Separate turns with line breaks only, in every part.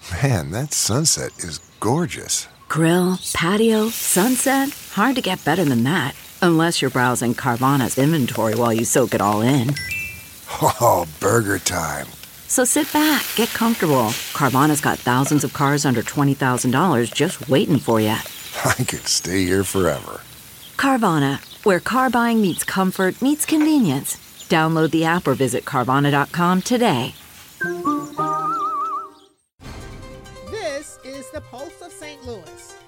Man, that sunset is gorgeous.
Grill, patio, sunset. Hard to get better than that. Unless you're browsing Carvana's inventory while you soak it all in.
Oh, burger time.
So sit back, get comfortable. Carvana's got thousands of cars under $20,000 just waiting for you.
I could stay here forever.
Carvana, where car buying meets comfort meets convenience. Download the app or visit Carvana.com today.
This is the Pulse of St. Louis.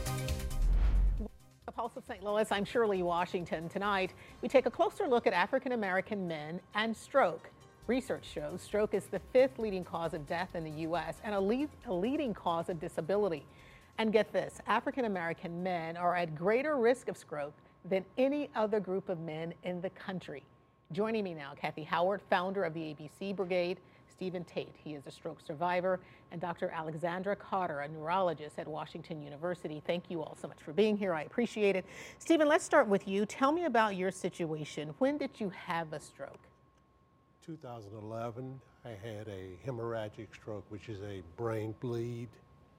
The Pulse of St. Louis, I'm Shirley Washington. Tonight, we take a closer look at African American men and stroke. Research shows stroke is the 5th leading cause of death in the U.S. and a leading cause of disability. And get this, African American men are at greater risk of stroke than any other group of men in the country. Joining me now, Kathy Howard, founder of the ABC Brigade, Stephen Tate, he is a stroke survivor, and Dr. Alexandra Carter, a neurologist at Washington University. Thank you all so much for being here. I appreciate it. Stephen, let's start with you. Tell me about your situation. When did you have a stroke?
2011, I had a hemorrhagic stroke, which is a brain bleed.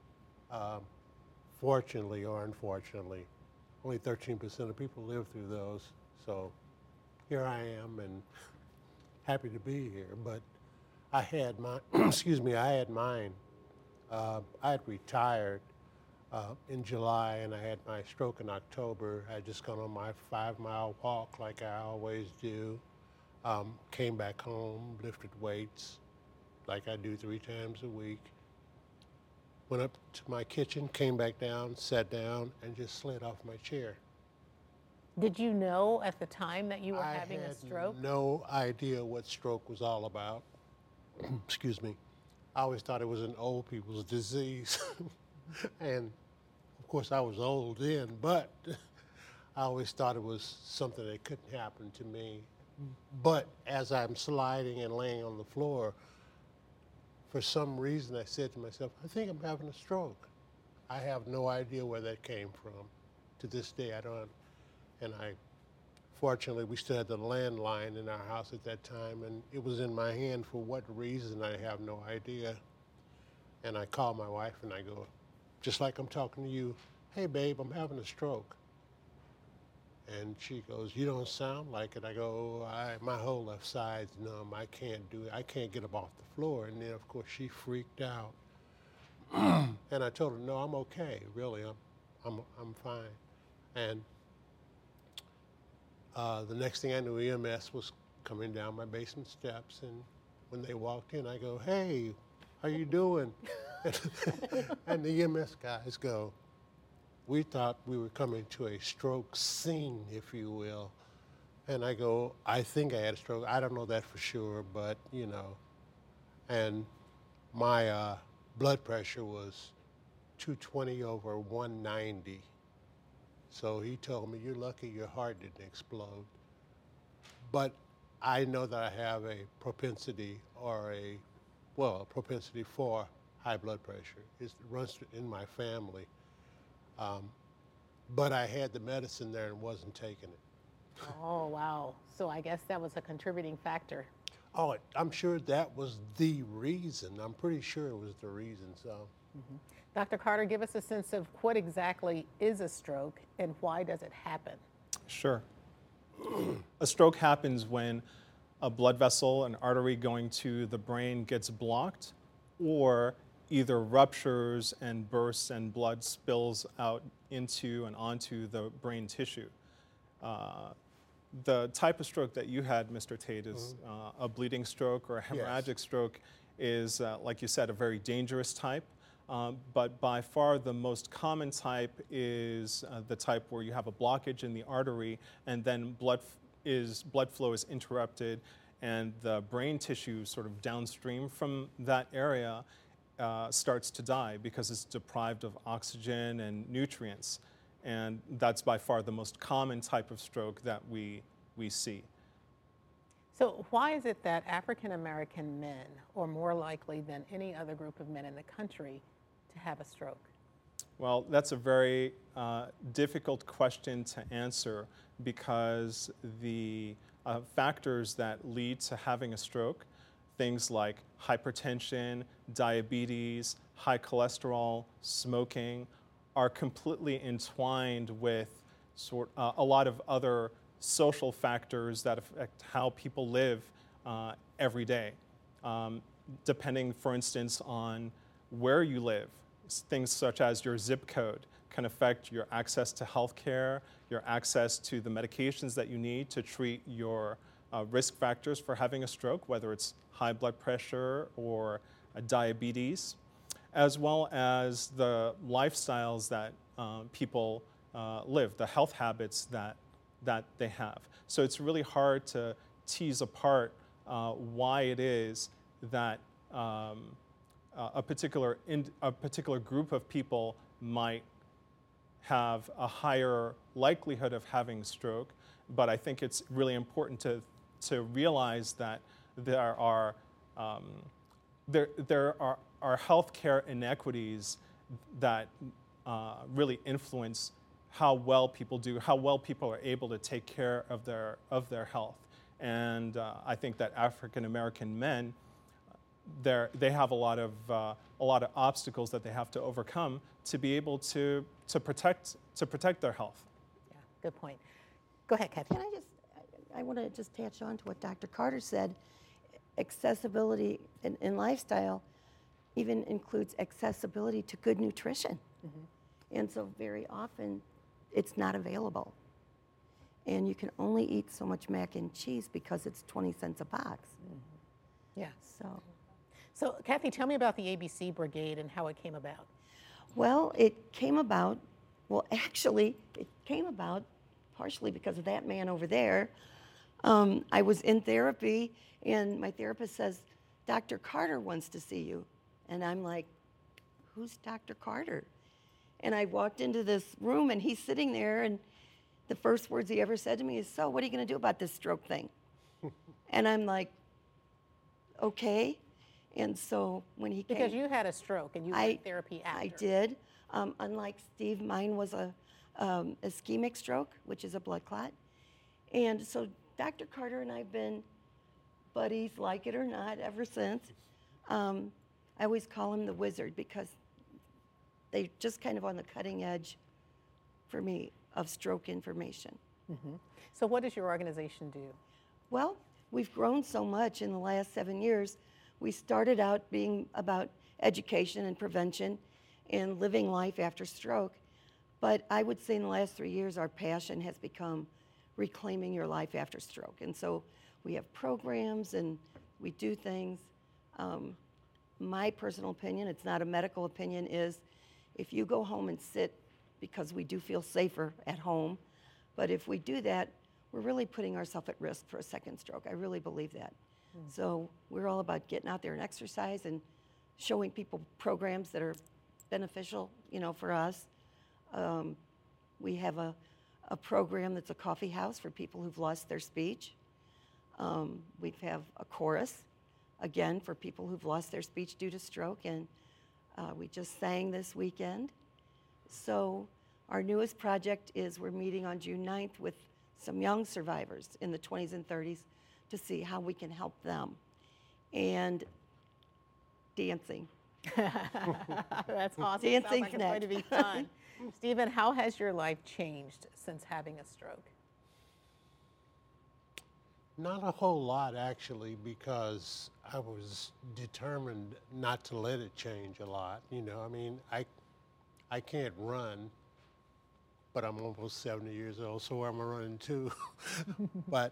Fortunately or unfortunately, only 13% of people live through those. So here I am and happy to be here. But I had my, I had mine. I had retired in July and I had my stroke in October. I had just gone on my 5-mile walk like I always do. Came back home, lifted weights like I do 3 times a week. Went up to my kitchen, came back down, sat down, and just slid off my chair.
Did you know at the time that you were having a stroke?
I had no idea what stroke was all about. Excuse me. I always thought it was an old people's disease. And of course I was old then, but I always thought it was something that couldn't happen to me. But as I'm sliding and laying on the floor, for some reason I said to myself, I think I'm having a stroke. I have no idea where that came from. To this day, I don't. And fortunately, we still had the landline in our house at that time, and it was in my hand for what reason, I have no idea. And I called my wife and I go, just like I'm talking to you, hey babe, I'm having a stroke. And she goes, you don't sound like it. I go, my whole left side's numb. I can't do it. I can't get up off the floor. And then, of course, she freaked out. And I told her, no, I'm okay. Really, I'm fine. And the next thing I knew, EMS was coming down my basement steps. And when they walked in, I go, hey, how you doing? And the EMS guys go, we thought we were coming to a stroke scene, if you will. And I go, I think I had a stroke. I don't know that for sure, but you know. And my blood pressure was 220 over 190. So he told me, you're lucky your heart didn't explode. But I know that I have a propensity for high blood pressure. It runs in my family. But I had the medicine there and wasn't taking it.
Oh, wow. So I guess that was a contributing factor.
Oh, I'm sure that was the reason. I'm pretty sure it was the reason, so.
Mm-hmm. Dr. Carter, give us a sense of what exactly is a stroke and why does it happen?
Sure. A stroke happens when a blood vessel, an artery going to the brain gets blocked or either ruptures and bursts and blood spills out into and onto the brain tissue. The type of stroke that you had, Mr. Tate, is a bleeding stroke or a hemorrhagic stroke is, like you said, a very dangerous type. But by far the most common type is the type where you have a blockage in the artery and then blood flow is interrupted and the brain tissue sort of downstream from that area starts to die because it's deprived of oxygen and nutrients. And that's by far the most common type of stroke that we see.
So why is it that African American men are more likely than any other group of men in the country to have a stroke?
Well, that's a very difficult question to answer because the factors that lead to having a stroke, things like hypertension, diabetes, high cholesterol, smoking are completely entwined with a lot of other social factors that affect how people live every day. Depending, for instance, on where you live, things such as your zip code can affect your access to health care, your access to the medications that you need to treat your risk factors for having a stroke, whether it's high blood pressure or diabetes, as well as the lifestyles that people live, the health habits that they have. So it's really hard to tease apart why it is that a particular group of people might have a higher likelihood of having stroke, but I think it's really important to realize that there are healthcare inequities that really influence how well people do, how well people are able to take care of their health. And I think that African American men, they have a lot of obstacles that they have to overcome to be able to protect their health.
Yeah, good point. Go ahead, Kathy.
I want to just attach on to what Dr. Carter said. Accessibility in lifestyle even includes accessibility to good nutrition. And so very often it's not available. And you can only eat so much mac and cheese because it's 20 cents a box.
Yeah.
So,
Kathy, tell me about the ABC Brigade and how it came about.
well, it came about, actually, it came about partially because of that man over there. I was in therapy, and my therapist says, Dr. Carter wants to see you. And I'm like, who's Dr. Carter? And I walked into this room, and he's sitting there, and the first words he ever said to me is, so what are you going to do about this stroke thing? And I'm like, okay. And so when he came...
Because you had a stroke, and you had therapy after.
I did. Unlike Steve, mine was a ischemic stroke, which is a blood clot. And so Dr. Carter and I have been buddies, like it or not, ever since. I always call him the wizard because they're just kind of on the cutting edge for me of stroke information.
Mm-hmm. So what does your organization do?
Well, we've grown so much in the last 7 years. We started out being about education and prevention and living life after stroke. But I would say in the last 3 years, our passion has become reclaiming your life after stroke. And so we have programs and we do things. My personal opinion, it's not a medical opinion, is if you go home and sit, because we do feel safer at home, but if we do that, we're really putting ourselves at risk for a second stroke. I really believe that. So we're all about getting out there and exercise and showing people programs that are beneficial, for us. We have a program that's a coffee house for people who've lost their speech. We have a chorus, again, for people who've lost their speech due to stroke, and we just sang this weekend. So our newest project is we're meeting on June 9th with some young survivors in the 20s and 30s to see how we can help them. And dancing.
That's awesome.
Dancing's
Sounds like it's going to be
next.
fun. Stephen, how has your life changed since having a stroke?
Not a whole lot, actually, because I was determined not to let it change a lot. I can't run, but I'm almost 70 years old, so I'm running too. But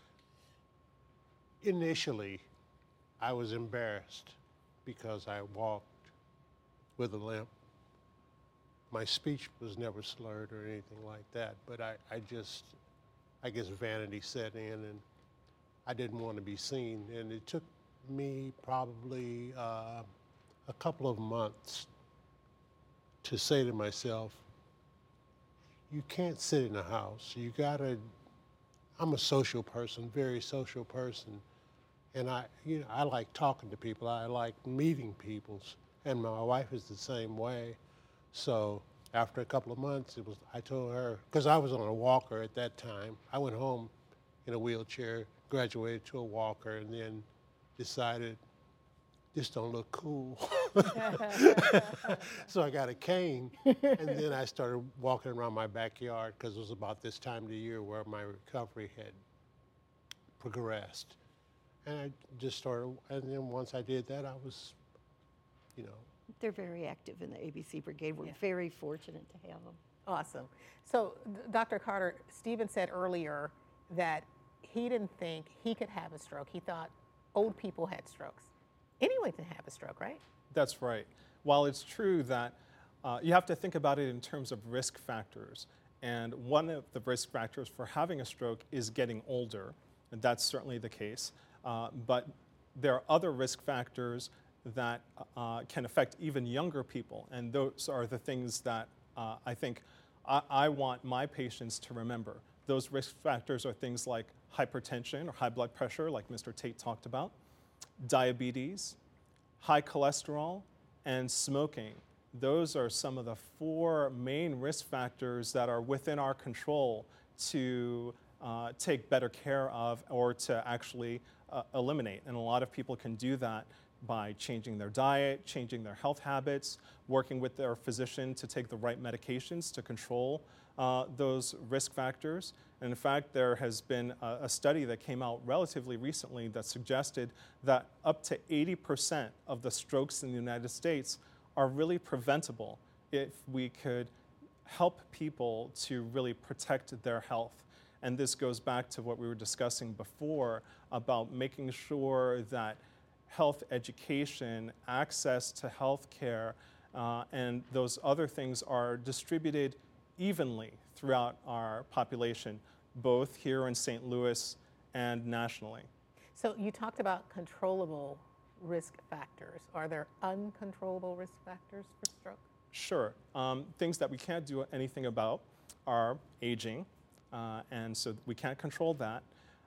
initially, I was embarrassed because I walked with a limp. My speech was never slurred or anything like that, but I guess vanity set in, and I didn't want to be seen. And it took me probably a couple of months to say to myself, you can't sit in a house. I'm a social person, very social person. And I like talking to people. I like meeting people. And my wife is the same way. So after a couple of months, I told her, because I was on a walker at that time. I went home in a wheelchair, graduated to a walker, and then decided this don't look cool. So I got a cane, and then I started walking around my backyard because it was about this time of the year where my recovery had progressed. And I just started, and then once I did that, I was, you know.
They're very active in the ABC Brigade. We're very fortunate to have them.
Awesome. So, Dr. Carter, Stephen said earlier that he didn't think he could have a stroke. He thought old people had strokes. Anyone can have a stroke, right?
That's right. While it's true that you have to think about it in terms of risk factors, and one of the risk factors for having a stroke is getting older, and that's certainly the case. But there are other risk factors that can affect even younger people, and those are the things that I think I want my patients to remember. Those risk factors are things like hypertension or high blood pressure, like Mr. Tate talked about, diabetes, high cholesterol, and smoking. Those are some of the 4 main risk factors that are within our control to take better care of or to actually eliminate. And a lot of people can do that by changing their diet, changing their health habits, working with their physician to take the right medications to control those risk factors. And in fact, there has been a study that came out relatively recently that suggested that up to 80% of the strokes in the United States are really preventable if we could help people to really protect their health. And this goes back to what we were discussing before about making sure that health education, access to health care, and those other things are distributed evenly throughout our population, both here in St. Louis and nationally.
So you talked about controllable risk factors. Are there uncontrollable risk factors for stroke?
Sure. Things that we can't do anything about are aging, and so we can't control that.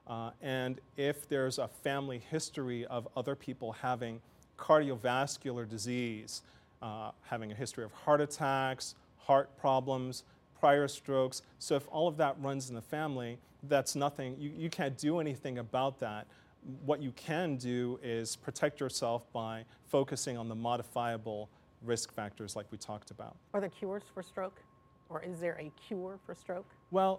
And if there's a family history of other people having cardiovascular disease, having a history of heart attacks, heart problems, prior strokes, so if all of that runs in the family, that's nothing, you can't do anything about that. What you can do is protect yourself by focusing on the modifiable risk factors like we talked about.
Are there cures for stroke? Or is there a cure for stroke?
Well,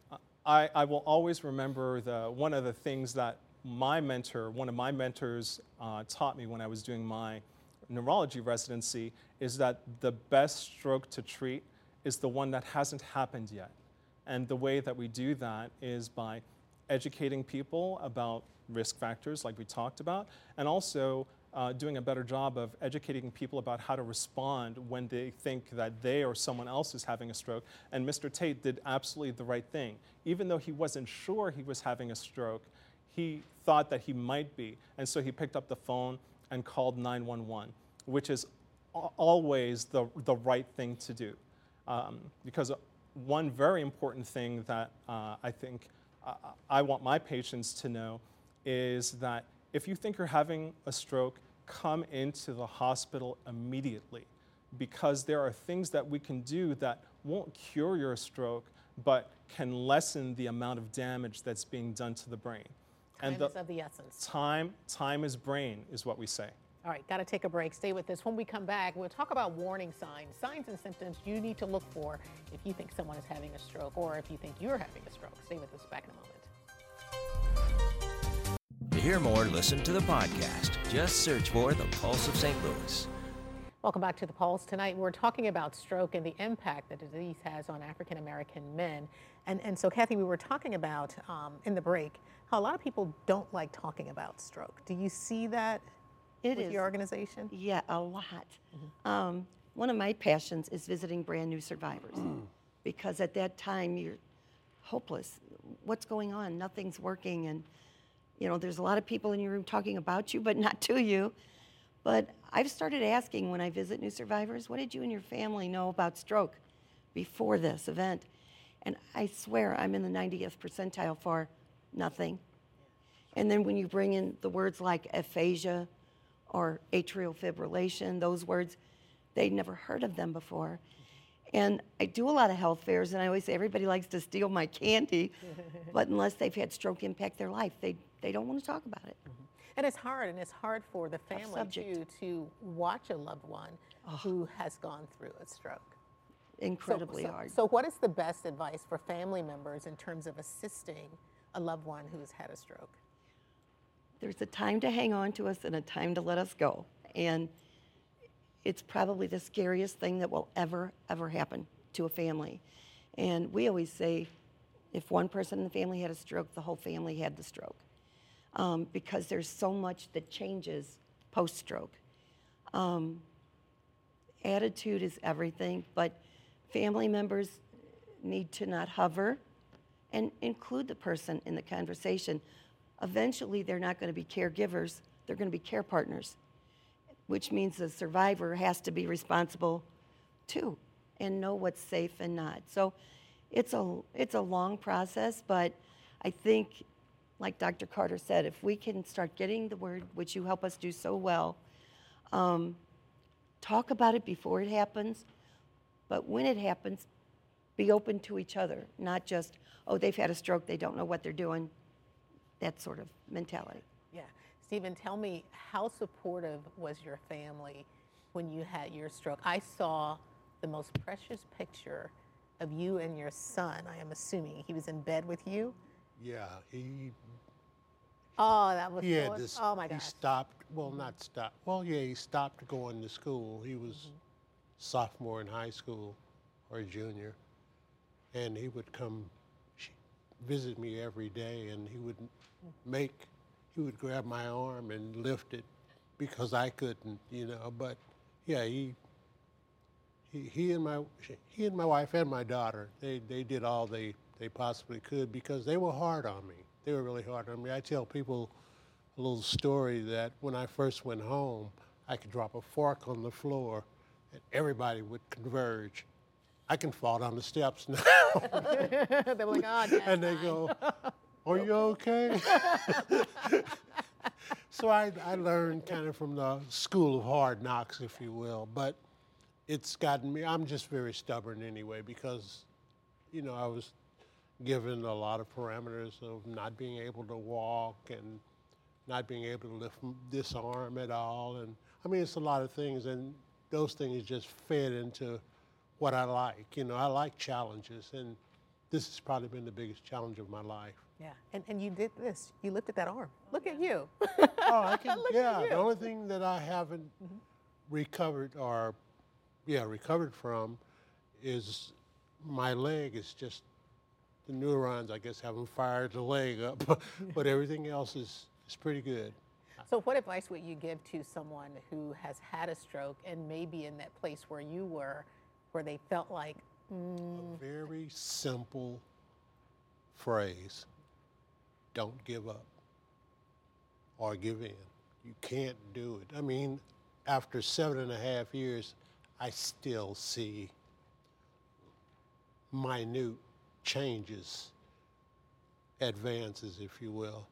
I will always remember one of the things that one of my mentors taught me when I was doing my neurology residency is that the best stroke to treat is the one that hasn't happened yet. And the way that we do that is by educating people about risk factors like we talked about, and also doing a better job of educating people about how to respond when they think that they or someone else is having a stroke. And Mr. Tate did absolutely the right thing. Even though he wasn't sure he was having a stroke, he thought that he might be. And so he picked up the phone and called 911, which is always the right thing to do. Because one very important thing that I think I want my patients to know is that if you think you're having a stroke, come into the hospital immediately, because there are things that we can do that won't cure your stroke, but can lessen the amount of damage that's being done to the brain.
Time is of the essence.
Time is brain, is what we say.
All right, got to take a break. Stay with us. When we come back, we'll talk about warning signs and symptoms you need to look for if you think someone is having a stroke or if you think you're having a stroke. Stay with us. Back in a moment.
To hear more, listen to the podcast. Just search for The Pulse of St. Louis.
Welcome back to The Pulse. Tonight we're talking about stroke and the impact that the disease has on African American men. And so, Kathy, we were talking about in the break how a lot of people don't like talking about stroke. Do you see that with your organization?
Yeah, a lot. Mm-hmm. One of my passions is visiting brand new survivors because at that time you're hopeless. What's going on? Nothing's working, and you know, there's a lot of people in your room talking about you, but not to you. But I've started asking when I visit new survivors, what did you and your family know about stroke before this event? And I swear I'm in the 90th percentile for nothing. And then when you bring in the words like aphasia or atrial fibrillation, those words, they'd never heard of them before. And I do a lot of health fairs, and I always say everybody likes to steal my candy, but unless they've had stroke impact their life, they don't want to talk about it.
And it's hard for the family
subject.
to watch a loved one who has gone through a stroke.
Incredibly hard.
So what is the best advice for family members in terms of assisting a loved one who has had a stroke?
There's a time to hang on to us and a time to let us go. And it's probably the scariest thing that will ever happen to a family. And we always say, if one person in the family had a stroke, the whole family had the stroke. Because there's so much that changes post-stroke. Attitude is everything, but family members need to not hover and include the person in the conversation. Eventually, they're not going to be caregivers, they're going to be care partners, which means the survivor has to be responsible too and know what's safe and not. So it's a long process, but I think, like Dr. Carter said, if we can start getting the word, which you help us do so well, talk about it before it happens, but when it happens, be open to each other, not just, oh, they've had a stroke, they don't know what they're doing, that sort of mentality.
Yeah. Stephen, tell me, how supportive was your family when you had your stroke? I saw the most precious picture of you and your son, I am assuming. He was in bed with you?
Yeah,
Oh, that was
he
so,
had this.
oh my
He
gosh.
stopped. Well, not stopped. Well, yeah, he stopped going to school. He was sophomore in high school or a junior, and he would come visit me every day, and he would grab my arm and lift it because I couldn't, But yeah, he and my wife and my daughter, they did all they possibly could because they were hard on me. They were really hard on me. I tell people a little story that when I first went home, I could drop a fork on the floor and everybody would converge. I can fall down the steps now.
They were like, oh, Dad,
And they go, are you okay? So I learned kind of from the school of hard knocks, if you will. But it's gotten me, I'm just very stubborn anyway because, I was given a lot of parameters of not being able to walk and not being able to lift this arm at all. And I mean, it's a lot of things, and those things just fed into what I like. I like challenges, and this has probably been the biggest challenge of my life.
Yeah, and you did this. You lifted that arm. Look at you.
Oh, I can,
Look at
yeah,
you.
the only thing that I haven't recovered from is my leg is just, the neurons, I guess, haven't fired the leg up, but everything else is pretty good.
So what advice would you give to someone who has had a stroke and maybe in that place where you were, where they felt like,
A very simple phrase: don't give up or give in. You can't do it. I mean, after 7.5 years, I still see minute changes, advances, if you will.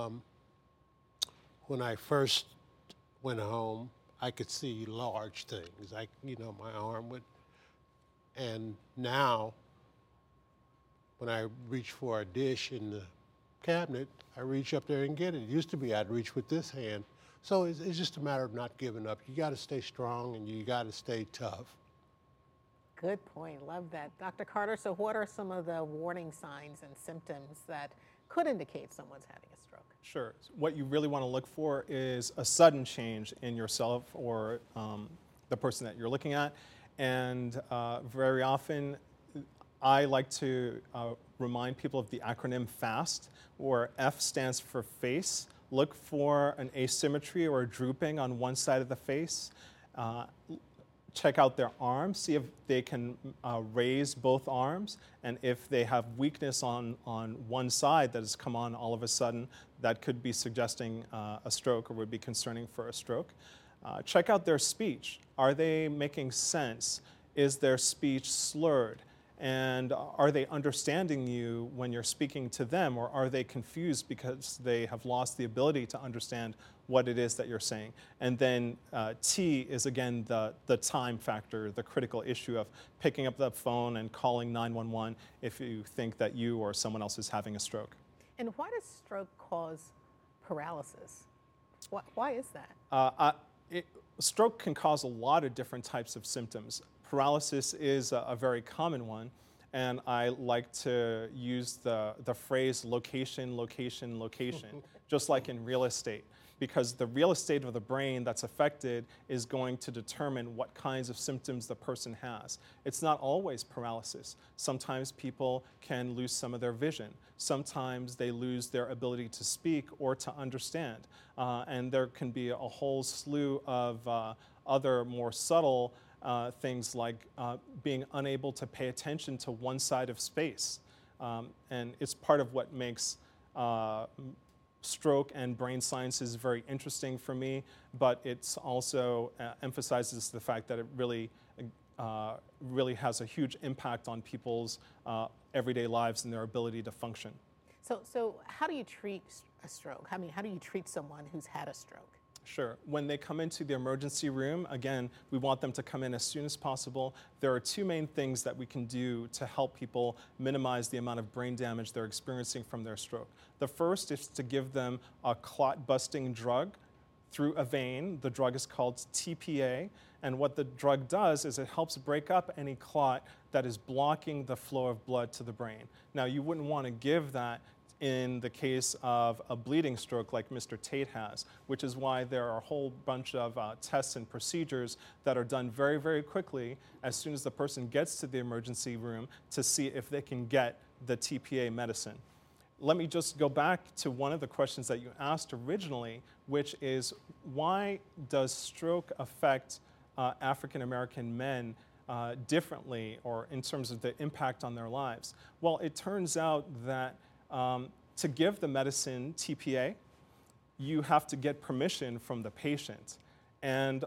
When I first went home, I could see large things. My arm would, and now when I reach for a dish in the cabinet, I reach up there and get it. It used to be I'd reach with this hand. So it's just a matter of not giving up. You got to stay strong and you got to stay tough.
good point, love that. Dr. Carter, so what are some of the warning signs and symptoms that could indicate someone's having a stroke?
Sure. What you really want to look for is a sudden change in yourself or the person that you're looking at. And very often, I like to remind people of the acronym FAST, where F stands for face. Look for an asymmetry or a drooping on one side of the face. Check out their arms, see if they can raise both arms, and if they have weakness on one side that has come on all of a sudden, that could be suggesting a stroke or would be concerning for a stroke. Check out their speech. Are they making sense? Is their speech slurred? And are they understanding you when you're speaking to them, or are they confused because they have lost the ability to understand what it is that you're saying? And then T is, again, the time factor, the critical issue of picking up the phone and calling 911 if you think that you or someone else is having a stroke.
And why does stroke cause paralysis Why is that?
Stroke can cause a lot of different types of symptoms. Paralysis is a very common one, and I like to use the phrase location, location, location, just like in real estate, because the real estate of the brain that's affected is going to determine what kinds of symptoms the person has. It's not always paralysis. Sometimes people can lose some of their vision. Sometimes they lose their ability to speak or to understand. And there can be a whole slew of other more subtle things like being unable to pay attention to one side of space. And it's part of what makes stroke and brain sciences very interesting for me, but it's also emphasizes the fact that it really has a huge impact on people's everyday lives and their ability to function.
So how do you treat a stroke? I mean, how do you treat someone who's had a stroke?
Sure. When they come into the emergency room, again, we want them to come in as soon as possible. There are two main things that we can do to help people minimize the amount of brain damage they're experiencing from their stroke. The first is to give them a clot-busting drug through a vein. The drug is called TPA, and what the drug does is it helps break up any clot that is blocking the flow of blood to the brain. Now, you wouldn't want to give that in the case of a bleeding stroke like Mr. Tate has, which is why there are a whole bunch of tests and procedures that are done very, very quickly as soon as the person gets to the emergency room to see if they can get the TPA medicine. Let me just go back to one of the questions that you asked originally, which is why does stroke affect African American men differently, or in terms of the impact on their lives? Well, it turns out that to give the medicine TPA, you have to get permission from the patient. And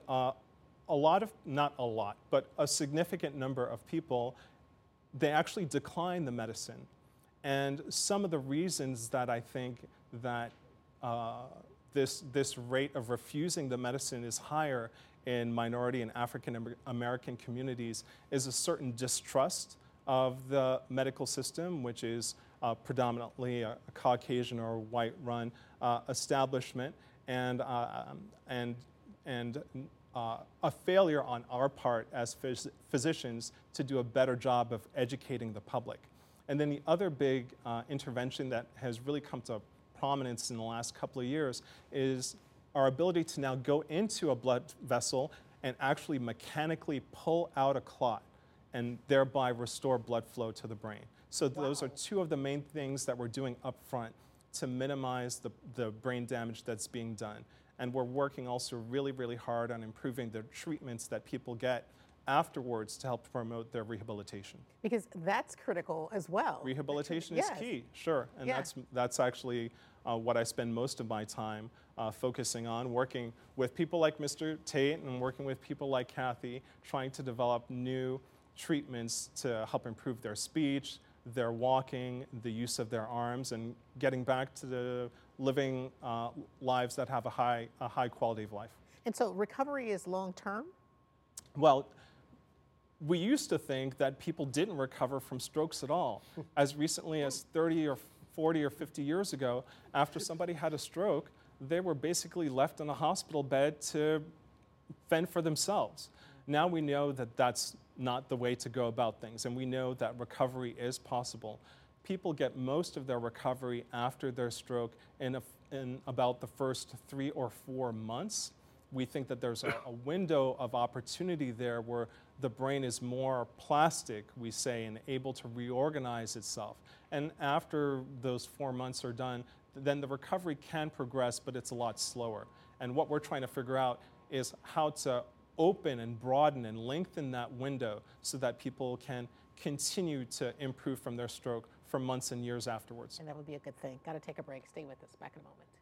not a lot, but a significant number of people, they actually decline the medicine. And some of the reasons that I think that this rate of refusing the medicine is higher in minority and African American communities is a certain distrust of the medical system, which is predominantly a Caucasian or white-run establishment, and a failure on our part as physicians to do a better job of educating the public. And then the other big intervention that has really come to prominence in the last couple of years is our ability to now go into a blood vessel and actually mechanically pull out a clot and thereby restore blood flow to the brain. So those are two of the main things that we're doing up front to minimize the brain damage that's being done. And we're working also really, really hard on improving the treatments that people get afterwards to help promote their rehabilitation.
Because that's critical as well.
Rehabilitation is key, sure. And that's actually what I spend most of my time focusing on, working with people like Mr. Tate and working with people like Kathy, trying to develop new treatments to help improve their speech, their walking, the use of their arms, and getting back to the living lives that have a high quality of life.
And so recovery is long-term?
Well, we used to think that people didn't recover from strokes at all. As recently as 30 or 40 or 50 years ago, after somebody had a stroke, they were basically left in a hospital bed to fend for themselves. Now we know that that's not the way to go about things, and we know that recovery is possible. People get most of their recovery after their stroke in about the first 3 or 4 months. We think that there's a window of opportunity there where the brain is more plastic, we say, and able to reorganize itself. And after those 4 months are done, then the recovery can progress, but it's a lot slower. And what we're trying to figure out is how to open and broaden and lengthen that window so that people can continue to improve from their stroke for months and years afterwards.
And that would be a good thing. Got to take a break. Stay with us. Back in a moment.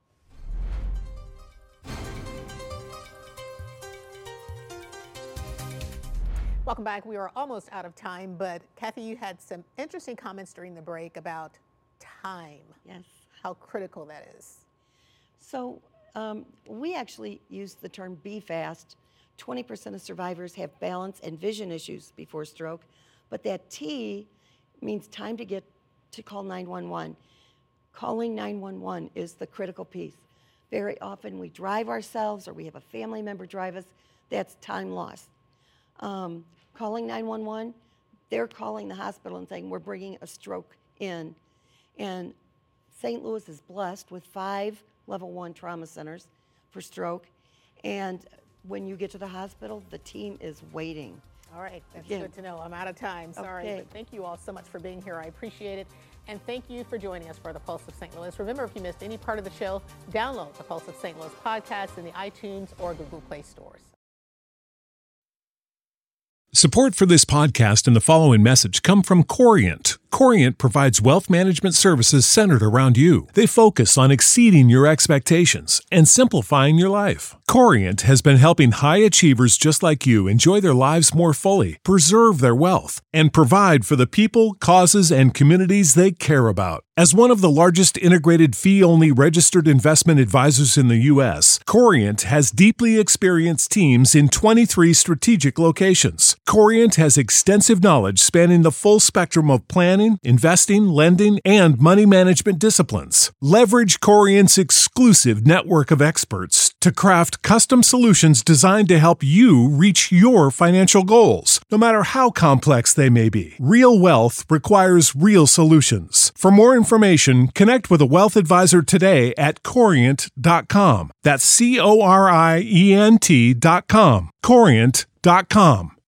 Welcome back. We are almost out of time, but Kathy, you had some interesting comments during the break about time.
Yes.
How critical that is.
So we actually use the term be fast. 20% of survivors have balance and vision issues before stroke, but that T means time to call 911. Calling 911 is the critical piece. Very often we drive ourselves or we have a family member drive us. That's time lost. Calling 911, they're calling the hospital and saying, we're bringing a stroke in. And St. Louis is blessed with 5 level 1 trauma centers for stroke. And when you get to the hospital, the team is waiting.
All right, that's good to know. I'm out of time, sorry.
Okay.
But thank you all so much for being here. I appreciate it. And thank you for joining us for the Pulse of St. Louis. Remember, if you missed any part of the show, download the Pulse of St. Louis podcast in the iTunes or Google Play stores.
Support for this podcast and the following message come from Corient. Corient provides wealth management services centered around you. They focus on exceeding your expectations and simplifying your life. Corient has been helping high achievers just like you enjoy their lives more fully, preserve their wealth, and provide for the people, causes, and communities they care about. As one of the largest integrated fee-only registered investment advisors in the U.S., Corient has deeply experienced teams in 23 strategic locations. Corient has extensive knowledge spanning the full spectrum of planning, investing, lending, and money management disciplines. Leverage Corient's exclusive network of experts to craft custom solutions designed to help you reach your financial goals, no matter how complex they may be. Real wealth requires real solutions. For more information, connect with a wealth advisor today at Corient.com. That's Corient.com. Corient.com.